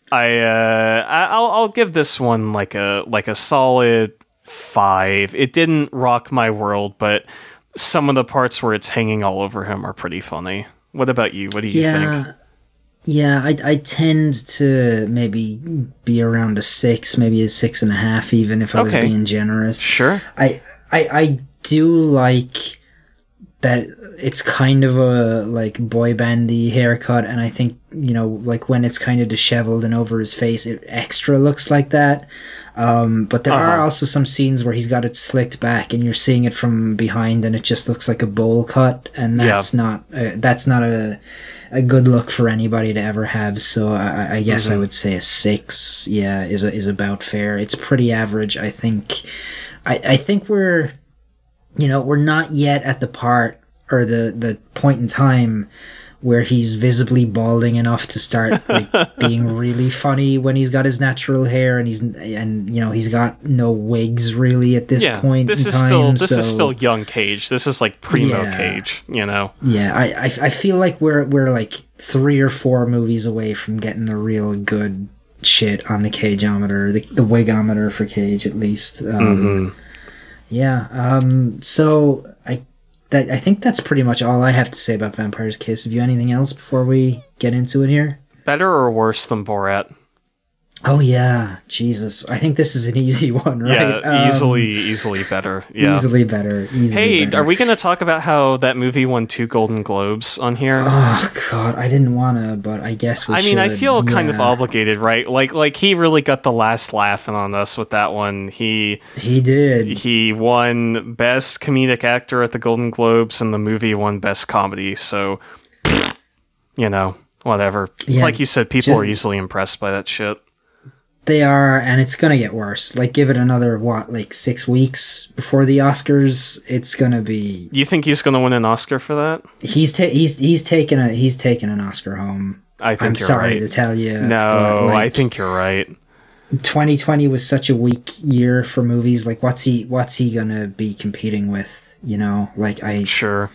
Speaker 7: I'll give this one like a solid 5. It didn't rock my world, but some of the parts where it's hanging all over him are pretty funny. What about you? What do you think?
Speaker 6: Yeah, I tend to maybe be around a 6, maybe a 6.5, even if I was being generous.
Speaker 7: Sure.
Speaker 6: I do like that it's kind of a like boy bandy haircut, and I think, you know, like when it's kind of disheveled and over his face, it extra looks like that. But there are also some scenes where he's got it slicked back and you're seeing it from behind and it just looks like a bowl cut, and that's not a good look for anybody to ever have. So I guess I would say a 6 is about fair. It's pretty average, I think. I think we're not yet at the part or the point in time where he's visibly balding enough to start like being really funny when he's got his natural hair, and he's got no wigs really at this point
Speaker 7: this
Speaker 6: in
Speaker 7: is
Speaker 6: time.
Speaker 7: This is still young Cage. This is like primo Cage,
Speaker 6: Yeah, I feel like we're like 3 or 4 movies away from getting the real good shit on the Cageometer, the wigometer for Cage at least. So I think that's pretty much all I have to say about Vampire's Kiss. Have you anything else before we get into it here?
Speaker 7: Better or worse than Borat?
Speaker 6: Oh yeah, Jesus! I think this is an easy one, right?
Speaker 7: Yeah, easily better. Yeah,
Speaker 6: easily better. Better.
Speaker 7: Are we going to talk about how that movie won 2 Golden Globes on here?
Speaker 6: Oh God, I didn't want to, but I guess we should.
Speaker 7: I mean, I feel kind of obligated, right? Like he really got the last laughing on us with that one. He
Speaker 6: did.
Speaker 7: He won Best Comedic Actor at the Golden Globes, and the movie won Best Comedy. So, whatever. It's like you said, people are easily impressed by that shit.
Speaker 6: They are, and it's gonna get worse. Like, give it another 6 weeks before the Oscars. It's gonna be.
Speaker 7: You think he's gonna win an Oscar for that?
Speaker 6: He's taken an Oscar home.
Speaker 7: I think you're
Speaker 6: sorry
Speaker 7: right.
Speaker 6: to tell you.
Speaker 7: No, I think you're right. 2020
Speaker 6: was such a weak year for movies. Like, what's he gonna be competing with?
Speaker 7: Sure.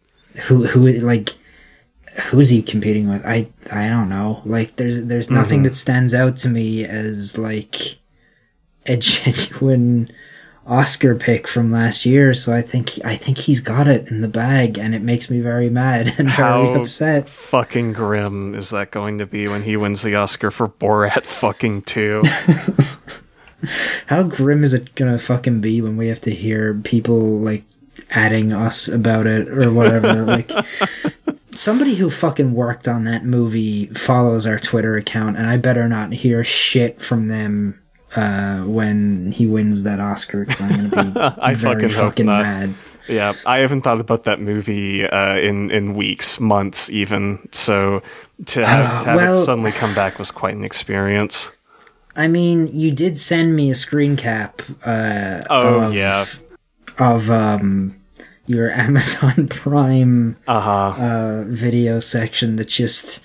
Speaker 6: Who's he competing with? I don't know. Like, there's nothing that stands out to me as like a genuine Oscar pick from last year. So I think he's got it in the bag, and it makes me very mad and very upset.
Speaker 7: Fucking grim is that going to be when he wins the Oscar for Borat fucking 2?
Speaker 6: How grim is it gonna fucking be when we have to hear people like adding us about it or whatever? Like, somebody who fucking worked on that movie follows our Twitter account, and I better not hear shit from them when he wins that Oscar, because I'm gonna be very fucking mad.
Speaker 7: Yeah, I haven't thought about that movie in weeks, months even. So to have it suddenly come back was quite an experience.
Speaker 6: I mean, you did send me a screen cap. Of your Amazon Prime video section that just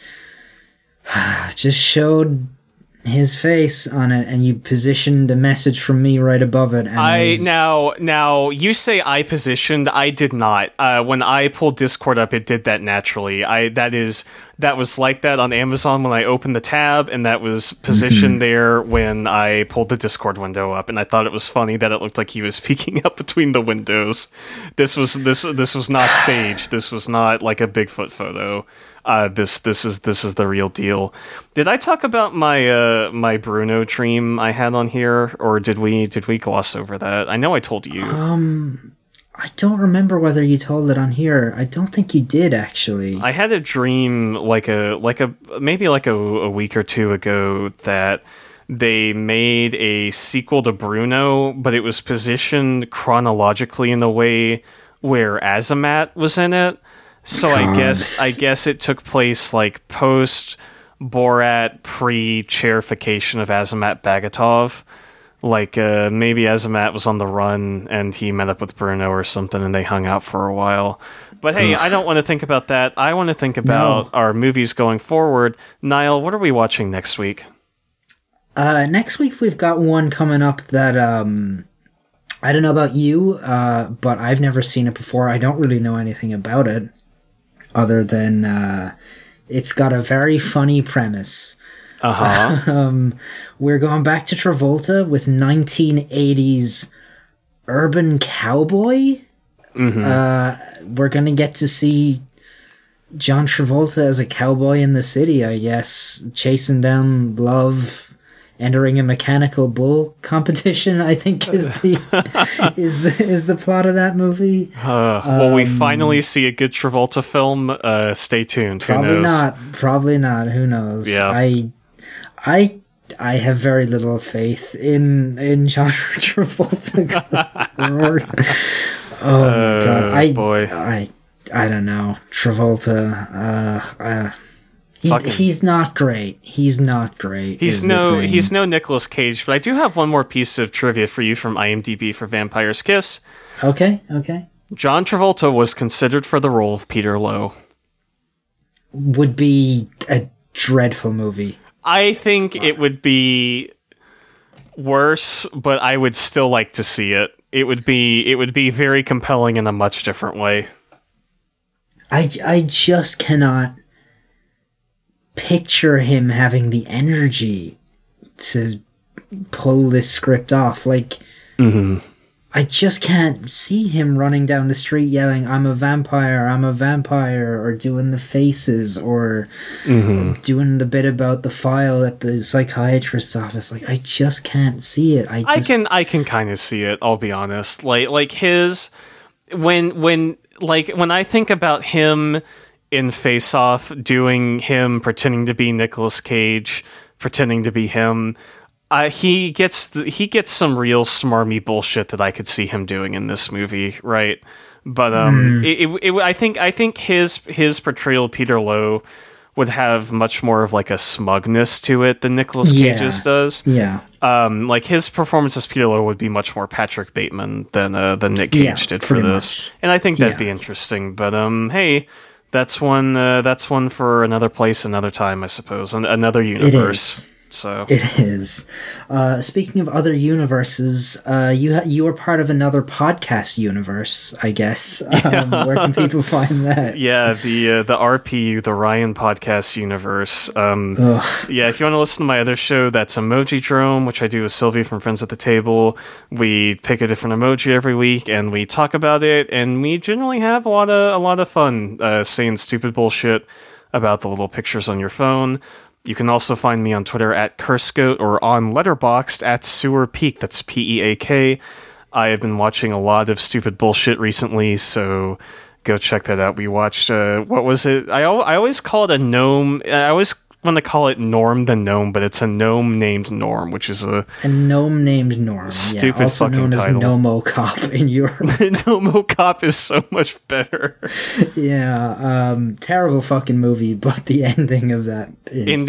Speaker 6: showed his face on it, and you positioned a message from me right above it. And
Speaker 7: now you say I positioned. I did not. When I pulled Discord up, it did that naturally. That was like that on Amazon when I opened the tab, and that was positioned there when I pulled the Discord window up. And I thought it was funny that it looked like he was peeking up between the windows. This was not staged. This was not like a Bigfoot photo. This is the real deal. Did I talk about my Bruno dream I had on here, or did we gloss over that? I know I told you.
Speaker 6: I don't remember whether you told it on here. I don't think you did, actually.
Speaker 7: I had a dream maybe a week or two ago that they made a sequel to Bruno, but it was positioned chronologically in a way where Azamat was in it. So I guess it took place like post Borat, pre chairification of Azamat Bagatov. Like maybe Azamat was on the run and he met up with Bruno or something, and they hung out for a while. But hey, I don't want to think about that. I want to think about our movies going forward. Niall, what are we watching next week?
Speaker 6: Next week we've got one coming up that I don't know about you, but I've never seen it before. I don't really know anything about it, other than it's got a very funny premise. We're going back to Travolta with 1980s urban cowboy. We're going to get to see John Travolta as a cowboy in the city, I guess, chasing down love, entering a mechanical bull competition, I think is the plot of that movie.
Speaker 7: Will we finally see a good Travolta film? Stay tuned.
Speaker 6: Probably not. Who knows?
Speaker 7: Yeah.
Speaker 6: I have very little faith in John Travolta. Oh my god! I don't know. Travolta. He's not great. He's not great.
Speaker 7: He's no Nicolas Cage. But I do have one more piece of trivia for you from IMDb for Vampire's Kiss.
Speaker 6: Okay.
Speaker 7: John Travolta was considered for the role of Peter Lowe.
Speaker 6: would be a dreadful movie.
Speaker 7: I think it would be worse, but I would still like to see it. It would be very compelling in a much different way.
Speaker 6: I just cannot picture him having the energy to pull this script off. Like, I just can't see him running down the street yelling, I'm a vampire, or doing the faces, or doing the bit about the file at the psychiatrist's office. Like, I just can't see it. I
Speaker 7: can kind of see it, I'll be honest. Like his when I think about him in Face Off, doing him pretending to be Nicolas Cage, pretending to be him, he gets some real smarmy bullshit that I could see him doing in this movie, right? But I think his portrayal of Peter Lowe would have much more of like a smugness to it than Nicolas Cage's does.
Speaker 6: Yeah.
Speaker 7: Like his performance as Peter Lowe would be much more Patrick Bateman than Nick Cage did for this, much. And I think that'd be interesting. But hey, that's one for another place, another time, I suppose, another universe. So
Speaker 6: it is. Speaking of other universes, you are part of another podcast universe, I guess. Where can people find that?
Speaker 7: Yeah, the RPU, the Ryan Podcast Universe. Yeah, if you want to listen to my other show, that's Emoji Drome, which I do with Sylvie from Friends at the Table. We pick a different emoji every week, and we talk about it, and we generally have a lot of fun saying stupid bullshit about the little pictures on your phone. You can also find me on Twitter at CurseGoat or on Letterboxd at Sewer Peak. That's Peak. I have been watching a lot of stupid bullshit recently, so go check that out. We watched, what was it? I always call it a gnome. I always want to call it Norm the Gnome, but it's a gnome named Norm, which is a
Speaker 6: gnome named Norm.
Speaker 7: Stupid
Speaker 6: also
Speaker 7: fucking
Speaker 6: known
Speaker 7: title.
Speaker 6: As Nomo Cop in Europe.
Speaker 7: Nomo Cop is so much better.
Speaker 6: Yeah, terrible fucking movie, but the ending of that is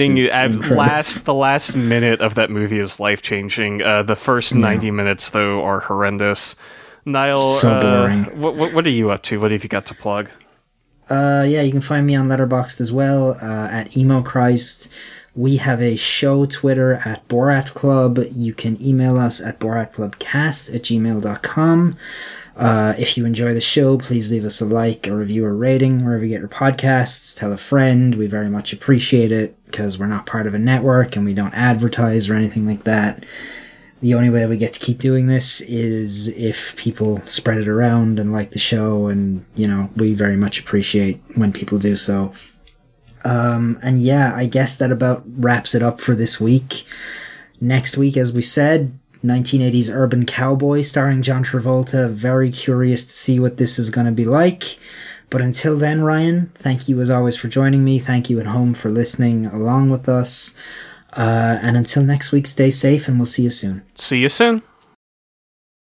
Speaker 7: the last minute of that movie is life changing. The first 90 minutes though are horrendous. Niall,
Speaker 6: so boring.
Speaker 7: What are you up to? What have you got to plug?
Speaker 6: You can find me on Letterboxd as well, at Emo Christ. We have a show Twitter at Borat Club. You can email us at boratclubcast@gmail.com. If you enjoy the show, please leave us a like, a review, or rating wherever you get your podcasts. Tell a friend. We very much appreciate it because we're not part of a network and we don't advertise or anything like that. The only way we get to keep doing this is if people spread it around and like the show, and, we very much appreciate when people do so. I guess that about wraps it up for this week. Next week, as we said, 1980s Urban Cowboy starring John Travolta. Very curious to see what this is going to be like. But until then, Ryan, thank you as always for joining me. Thank you at home for listening along with us. And until next week, stay safe, and we'll see you soon.
Speaker 7: See you soon.